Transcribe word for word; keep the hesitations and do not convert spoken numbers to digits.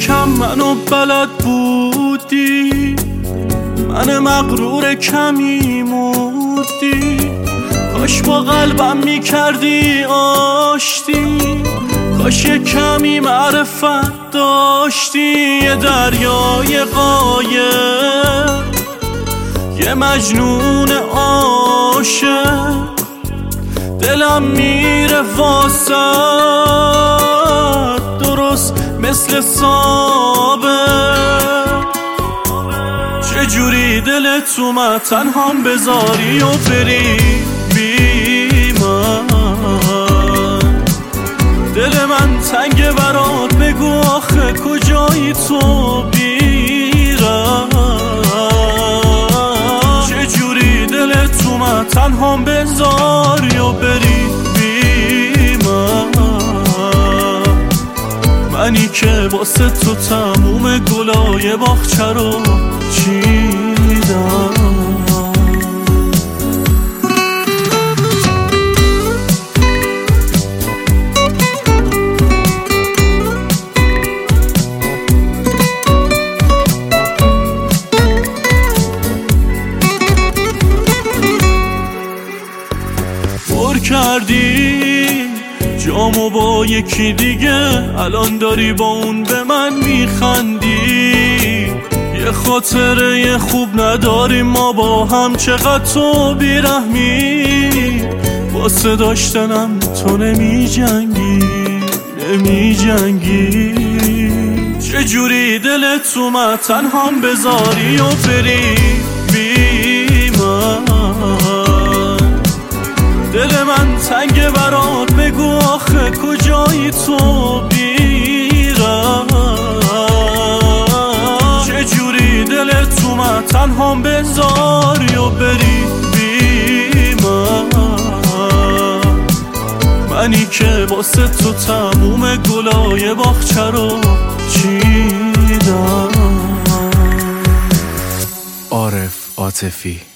یکم منو بلد بودی، من مغرور کمی مودی. کاش با قلبم میکردی آشتی، کاش یه کمی معرفت داشتی. یه دریای قایق، یه مجنون عاشق، دلم میره واسه درست مثل سابق. چجوری دلت اومد تنهام بذاری و بری بی من؟ دل من تنگه برات، بگو آخه کجایی تو بیرم؟ چجوری دلت اومد تنهام بذاری و بری بی من؟ منی که واسه تو تموم گلای باغچه رو چیدم. پر کردی جامو با یکی دیگه، الان داری با اون به من میخندی. یه خاطره خوب نداریم ما با هم، چقدر تو بیرحمی. واسه داشتنم تو نمی جنگی نمی جنگی. چجوری دلت اومد تنهام بذاری و بری بی من؟ دل من تنگه برات، بگو آخه کجایی تو بیرم؟ چجوری دلت اومد تنهام بذاری و بری بی من؟ منی که واسه تو تموم گلای باغچه رو چیدم. عارف عاطفی.